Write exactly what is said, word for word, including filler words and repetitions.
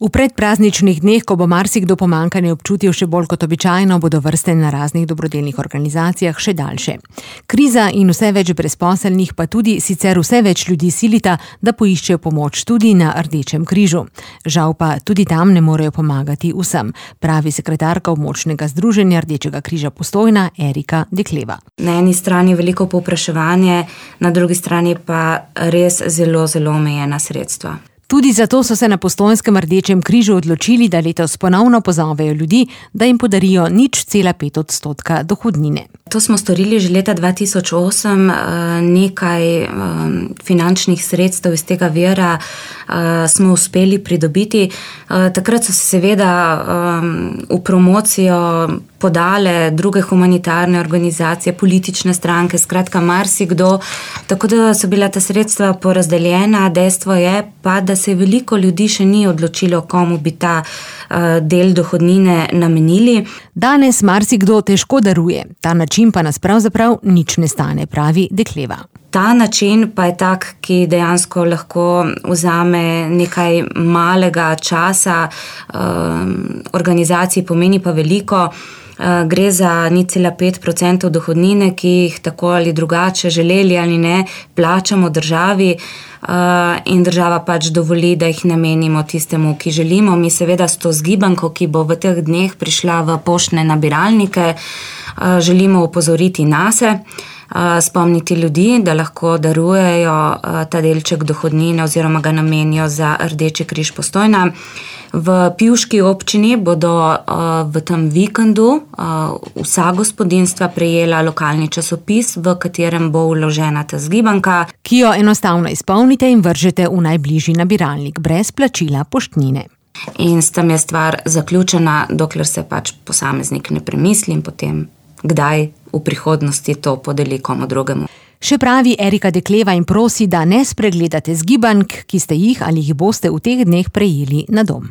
V predprazničnih dneh, ko bo marsikdo pomanjkanje občutil še bolj kot običajno, bodo vrste na raznih dobrodelnih organizacijah še daljše. Kriza in vse več brezposelnih pa tudi sicer vse več ljudi silita, da poiščejo pomoč tudi na Rdečem križu. Žal pa tudi tam ne morejo pomagati vsem, pravi sekretarka območnega združenja Rdečega križa Postojna Erika Dekleva. Na eni strani veliko povpraševanje, na drugi strani pa res zelo, zelo omejena sredstva. Tudi zato so se na Postojnskem Rdečem križu odločili, da letos ponovno pozovejo ljudi, da jim podarijo nič cela pet odstotka dohodnine. To smo storili že leta dva tisoč osem, nekaj finančnih sredstev iz tega vira smo uspeli pridobiti. Takrat so se seveda v promocijo podale druge humanitarne organizacije, politične stranke, skratka marsikdo, tako da so bila ta sredstva porazdeljena. Dejstvo je pa, da se veliko ljudi še ni odločilo, komu bi ta del dohodnine namenili. Danes marsikdo težko daruje, ta način pa nas pravzaprav nič ne stane, pravi Dekleva. Ta način pa je tak, ki dejansko lahko vzame nekaj malega časa, organizaciji pomeni pa veliko. Gre za nič cela pet odstotkov dohodnine, ki jih tako ali drugače, želeli ali ne, plačamo državi, in država pač dovoli, da jih namenimo tistemu, ki želimo. Mi seveda s to zgibanko, ki bo v teh dneh prišla v poštne nabiralnike, želimo opozoriti nase, spomniti ljudi, da lahko darujejo ta delček dohodnine oziroma ga namenijo za Rdeči križ Postojna. V pivški občini bodo v tem vikendu vsa gospodinjstva prejela lokalni časopis, v katerem bo vložena ta zgibanka, ki jo enostavno izpolnite in vržete v najbližji nabiralnik, brez plačila poštnine. In s tem je stvar zaključena, dokler se pač posameznik ne premisli in potem kdaj v prihodnosti to podeli komu drugemu. Še pravi Erika Dekleva in prosi, da ne spregledate zgibank, ki ste jih ali jih boste v teh dneh prejeli na dom.